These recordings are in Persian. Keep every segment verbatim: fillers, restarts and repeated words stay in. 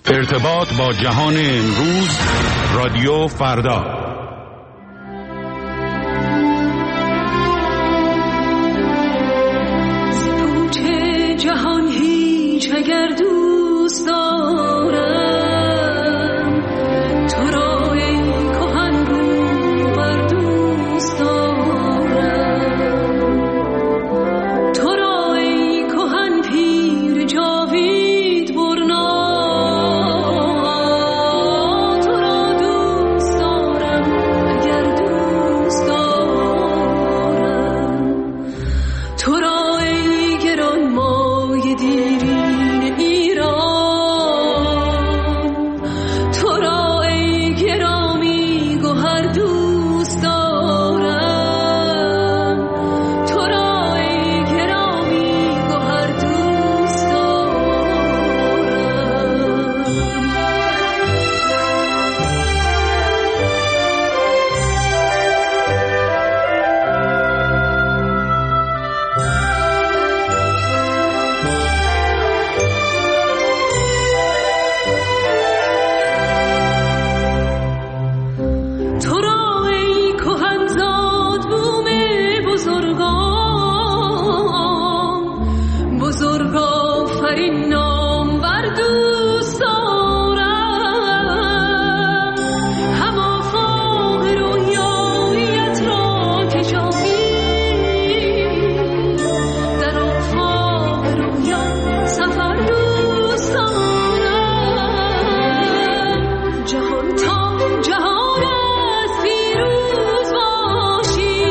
ارتباط با جهان امروز، رادیو فردا. پوچ جهان هیچ اگر دوست دارم، تو را ای کهن رو بر دوست دارم، تو را ای کهن پیر جاوید برنا، تو را دوست دارم اگر دوست دارم، تو را ای گران مایه دیرین ایران، تو را ای گرامی گوهر دوست دارم، تو را ای گرامی گوهر دوست دارم. تو را ای کهنزاد بوم بزرگان، بزرگ آفرین نام بر دوست دارم، هم آفاق رویاییت را که جاوید، در آفاق رویا سفر دوست دارم، جهان تا جهان است پیروز باشی،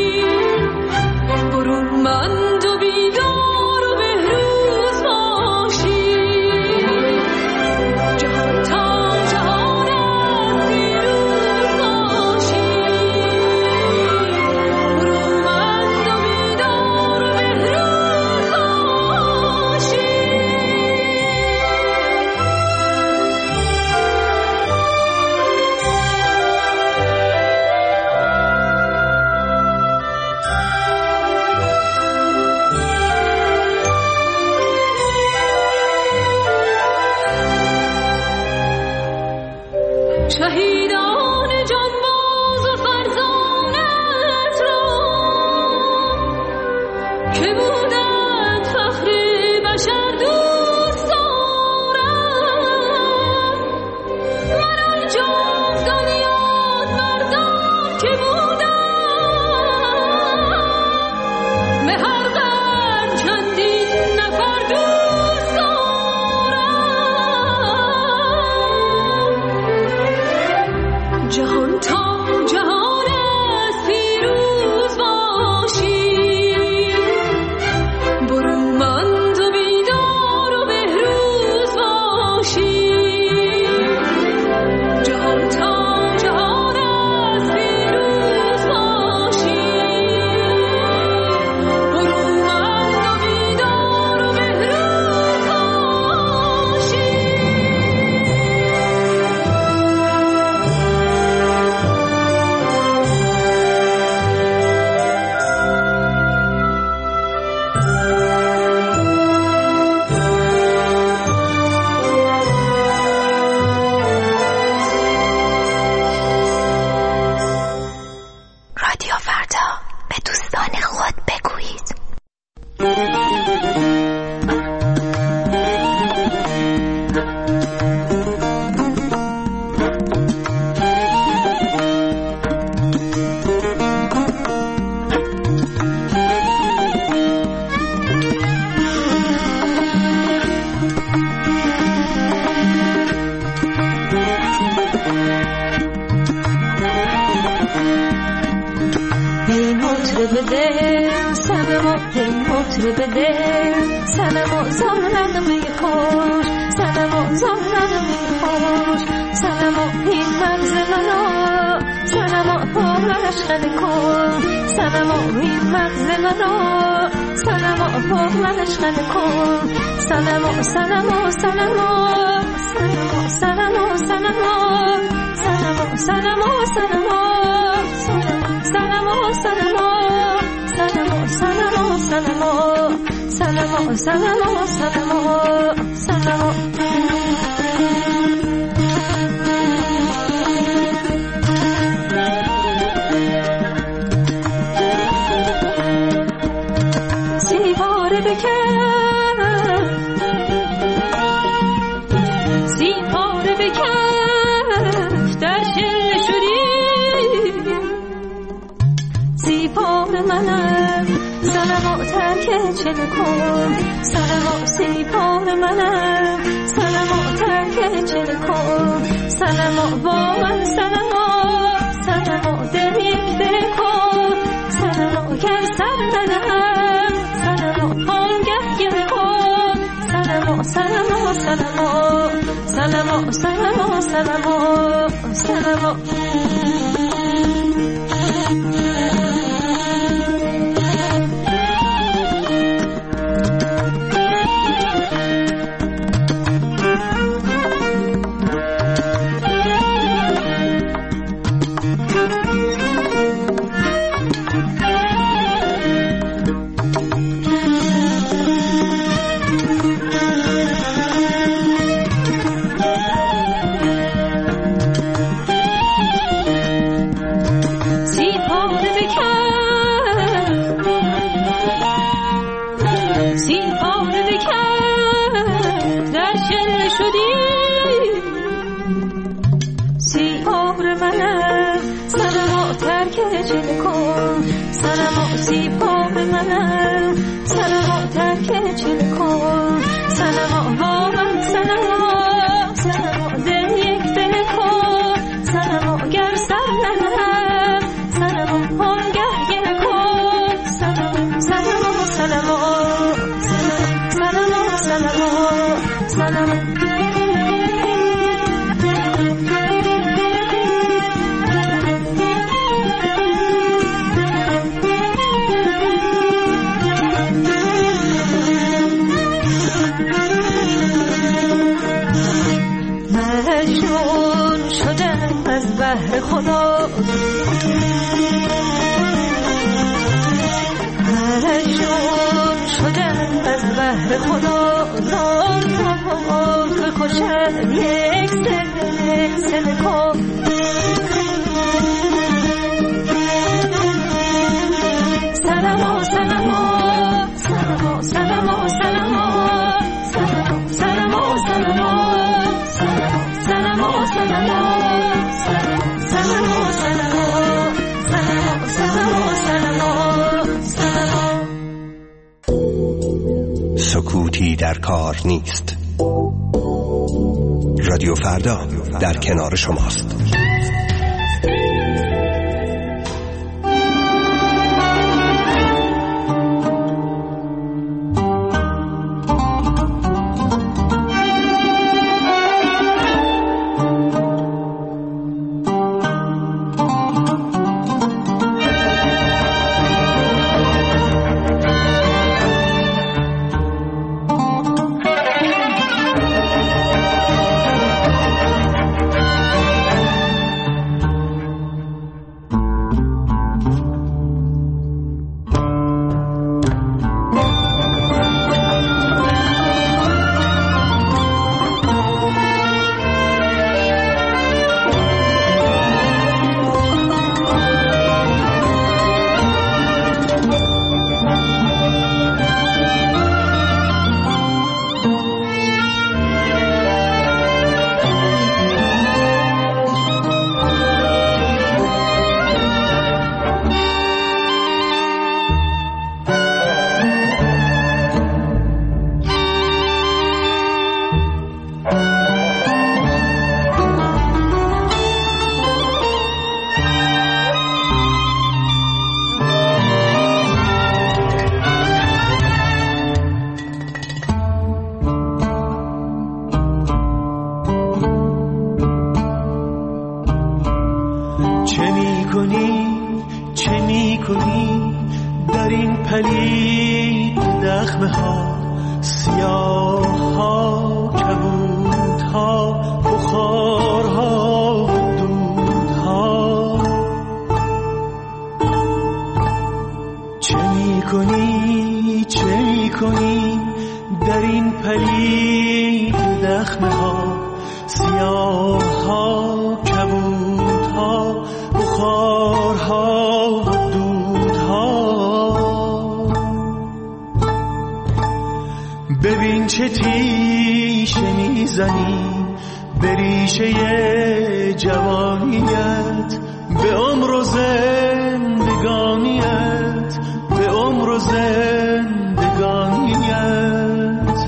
برومند و بیدار و بهروز باشی، جهان تا جهان است پیروز باشی، برومند و بیدار و بهروز باشی. شهیدان جانباز و فرزانت را که بودند فخر بشر دوست دارم، من آن جاودان یاد مردان که بودند، به هر قرن چندین نفر دوست دارم، جهان تا جهان است پیروز باشی، برومند و بیدار و بهروز باشی، جهان تا جهان است پیروز باشی، برومند و بیدار و بهروز باشی. رادیو فردا، به دوستان خود بگویید. ای مطرب دل صنما، ای مطرب دل صنما، زارن میخوش صنما، زارن میخوش صنما، این مغز منو صنما پرش خنده کن صنما، این مغز منو صنما پرش خنده کن صنما، صنما صنما صنما صنما صنما صنما صنما صنما صنما صنما صنما صنما صنما صنما صنما صنما صنما سلام ترک چه کن سلام سیپار منم سلام ترک چه کن سلام با من سلام سلام دل یک دل کن سلام گر سر ندهم سلام آنگه گل کن سلام سلام سلام سلام سلام سلام سلام خدا مجنون شدم از بحر خدا نام خوشم یک سل سل کن سلام سلام سلام سلام سلام سلام سلام سلام سلام سکوتی در کار نیست. رادیو فردا در کنار شماست. ببین چه تیشه میزنی به ریشه جوانیت، به عمر و زندگانیت، به عمر و و زندگانیت.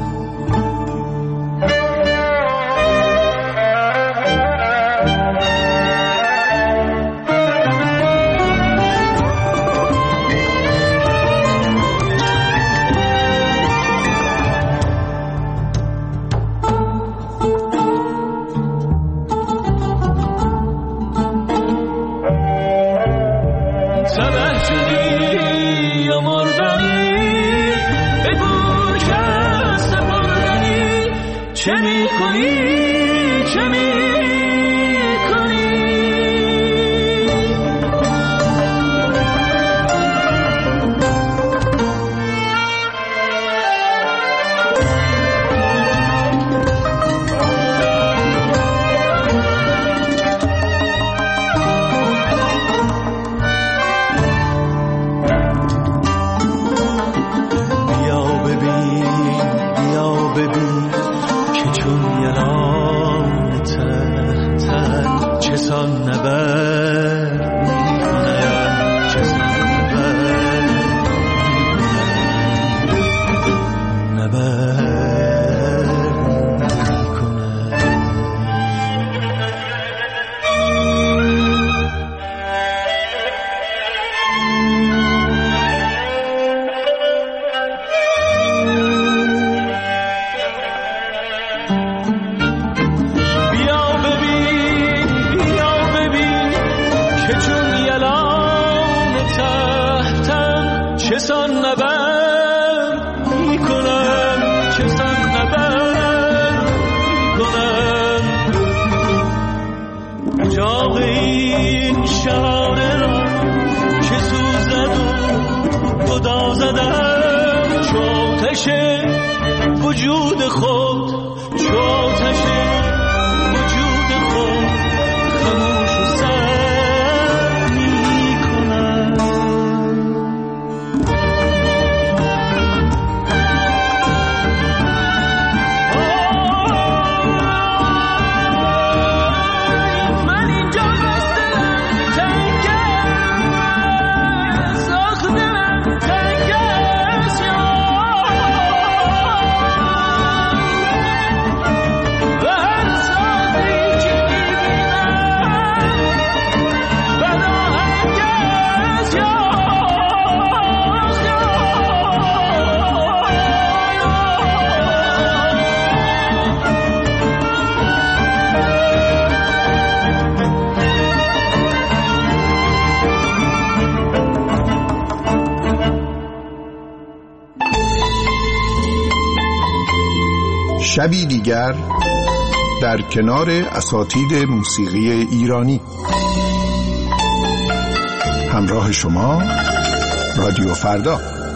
چه می کنی چه می کنی بیا ببین بیا ببین چسان نبر میکنم چسان نبر نبر چسان نبر میکنم چسان نبر میکنم اجاق این شانه را که سوزد و گدازدم چوتش وجود خود چوتش وجود خود خموش و سر میکنم. شبی دیگر در کنار اساتید موسیقی ایرانی. همراه شما رادیو فردا.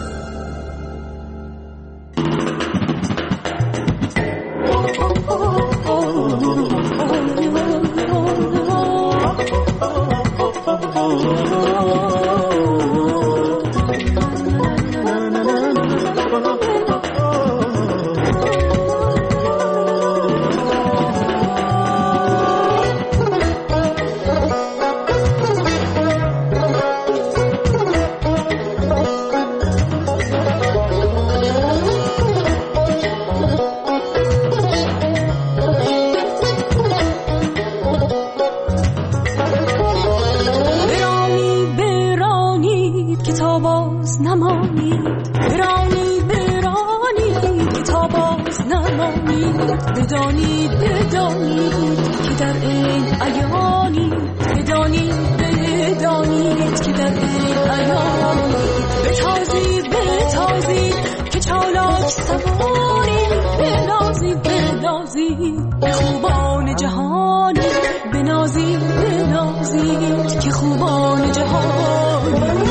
بدانید بدانید که در این ایانی بدانید بدانید که در این ایانی بتازید بتازید که چالاک سواری بنازید بنازید که خوبان جهانی بنازید بنازید که خوبان جهانی.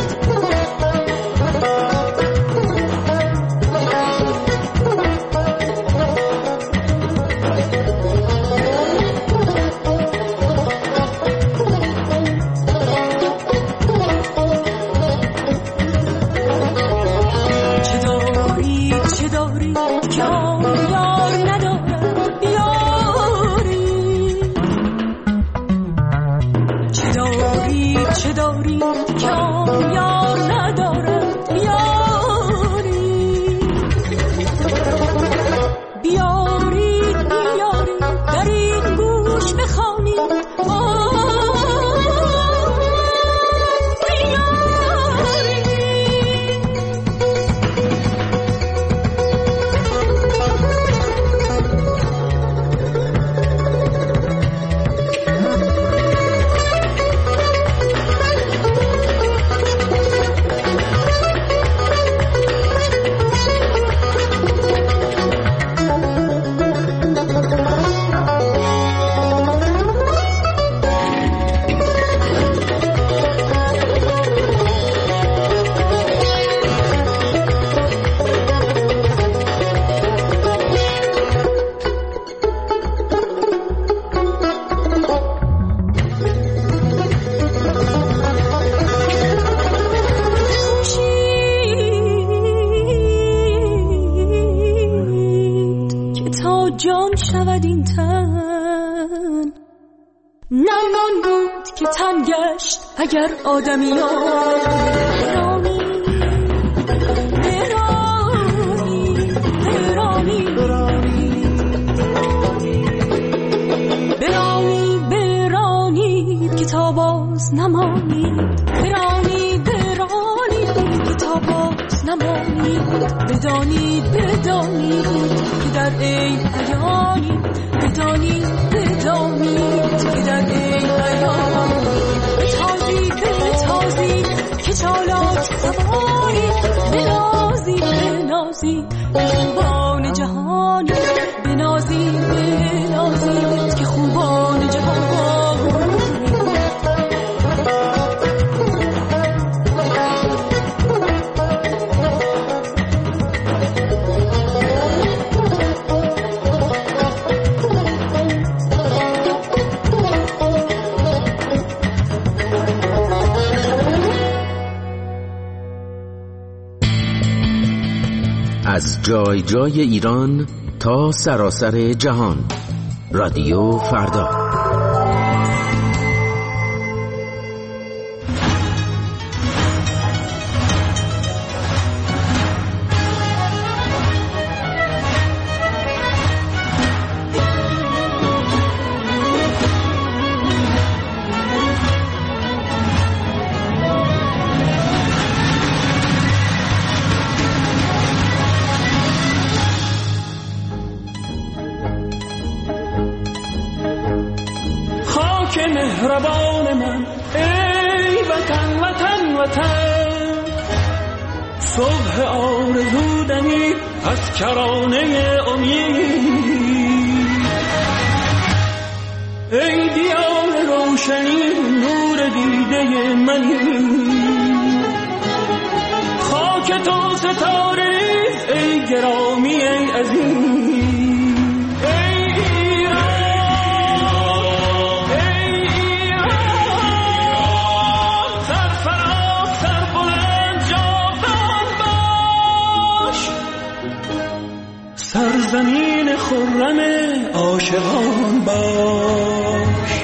چه دارید که آن یار شود این تن. نمان بود که تن گشت اگر آدمیان برانی برانی برانی برانی برانید که تا باز نمانید. برانی برانید که تا باز نمانید. بدانید بدانید که در این حیانی. بدانید بدانید که در این حیانی. بتازید بتازید که چالاک سوارید. بنازید بنازید که خوبان جهانی. بنازید بنازید که خوبان جهانی. از جای جای ایران تا سراسر جهان. رادیو فردا. مهربان من ای وطن وطن وطن. صبح آرزودنی از کرانه امید. ای دیار روشنی نور دیده منی. خاک تو ستاره ریز ای گرامی ای عزیز. سرزمین خرم عاشقان باش.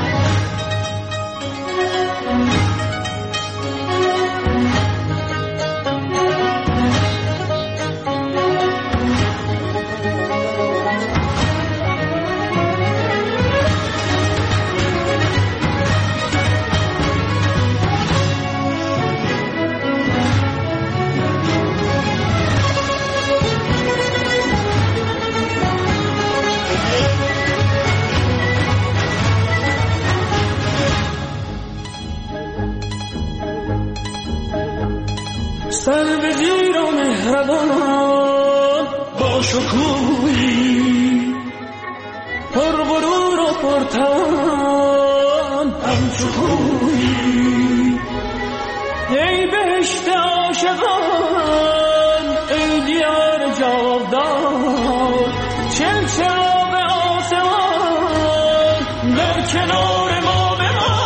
سر به زیر و مهربان با شکوهی. پر غرور و پرتوان همچو کوهی. ای بهشت عاشقان ای دیار جاودان. چل چراغ آسمان در کنار ما بمان.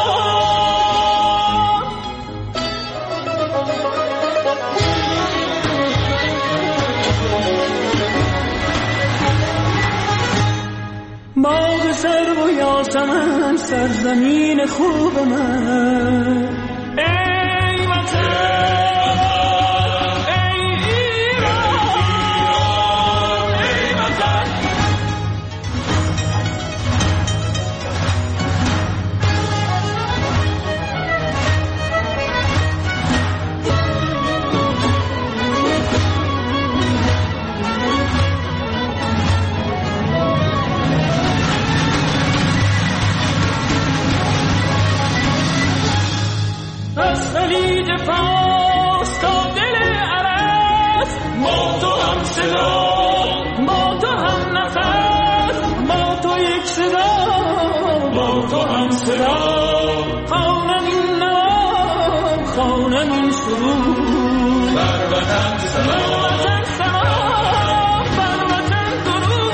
باغ سرو و یاسمن سرزمین خوب من. ای وطن ای ایران ای وطن. از خلیج فارس تا دل عرب ما تو هم صدا ما تو هم نفس ما تو یک صدا ما تو هم صدا. خوانم این نام خوانم این سرود بر وطن سلام بر وطن درود.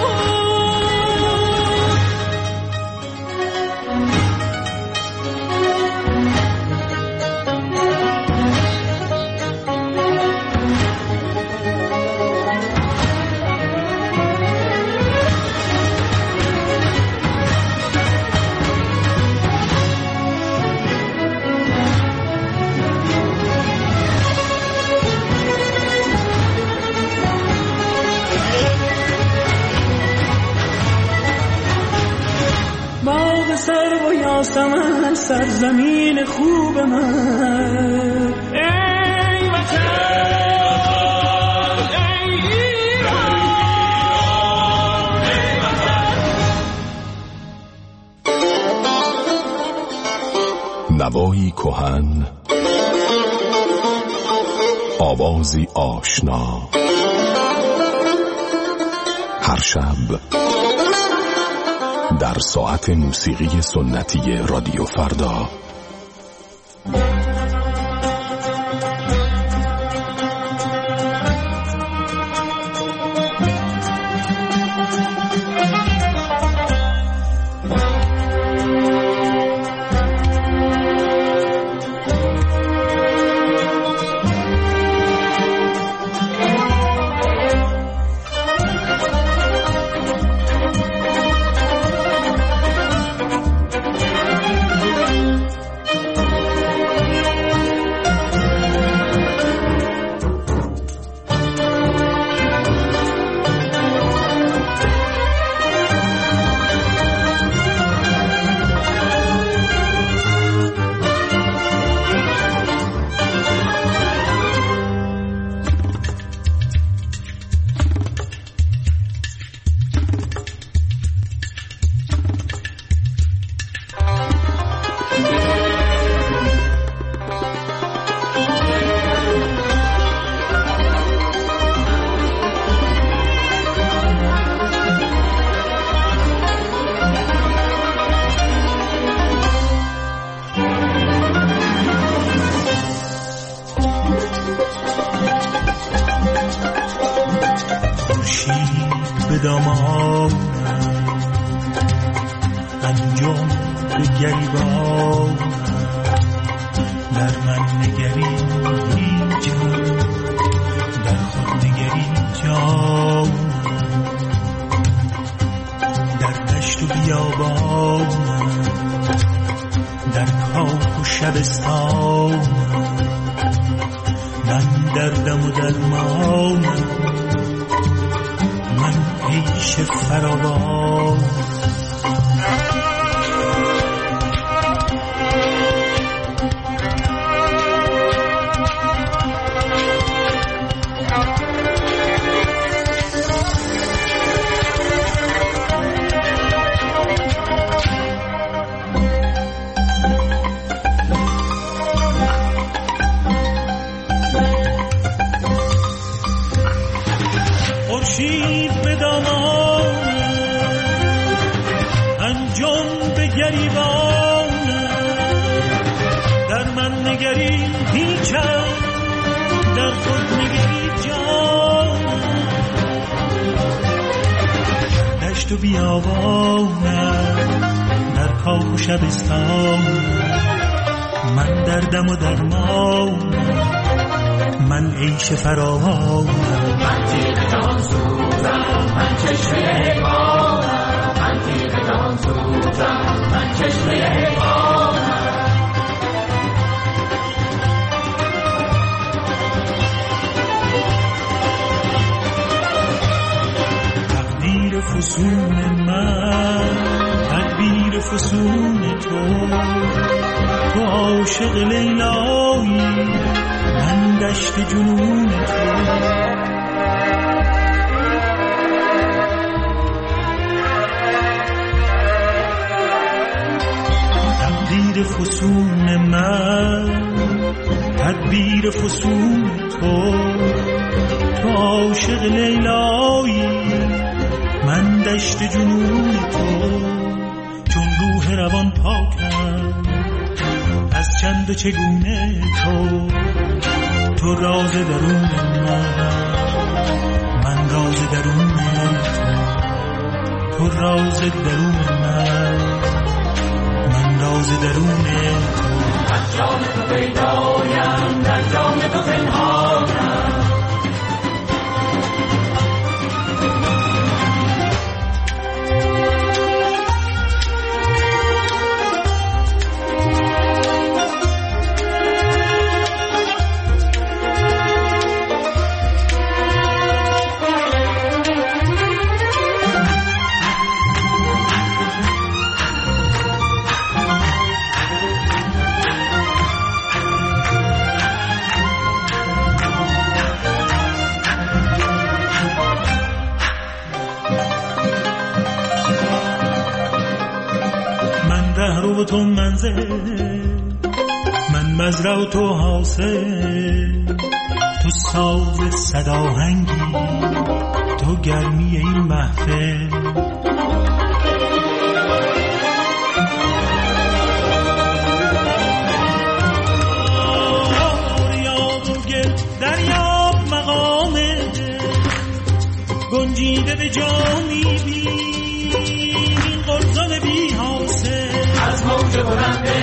باغ سرو و یاسمن سرزمین خوب من. ای وطن ای ایران ای وطن. نوایی کهن، آوازی آشنا، هر شب در ساعت موسیقی سنتی رادیو فردا. به دامانم انجام به گریبانم، در من نگری جان، در خود نگری جان، در دشت و بیابانم، در کاخ و شبستانم، من دردم و درمانم، من عیش فراوان. خورشید به دامانم انجام به گریبانم، در من نگری هیچم، در خود نگری جانم، دشت و بیابانم، در کاخ و شبستانم، من دردم و درمانم، من عیش فراوانم، من تیغ جهان سوزم، من چشمه حیوانم، من تیغ جهان سوزم، من چشمه حیوانم. تقدیر فسون من، تدبیر فسون تو، تو عاشق لیلایی، من دشت جنون تو. تقدیر فسون من، تدبیر فسون تو، تو عاشق لیلایی، من دشت جنون تو. چون روح روان پاکم از چند و چگونه تو، تو راز درون من، من راز درون تو، تو راز درون من، من راز درون تو. از جان تو پیدایم، در جان تو پنهانم. رهرو و تو منزل، من مزرعه و تو حاصل، تو ساز صداهنگی، تو گرمی این محفل. آریاب و گل دریاب مقامه، گنجیده به جا میبین این قرصان بی حاصل. از موج بلند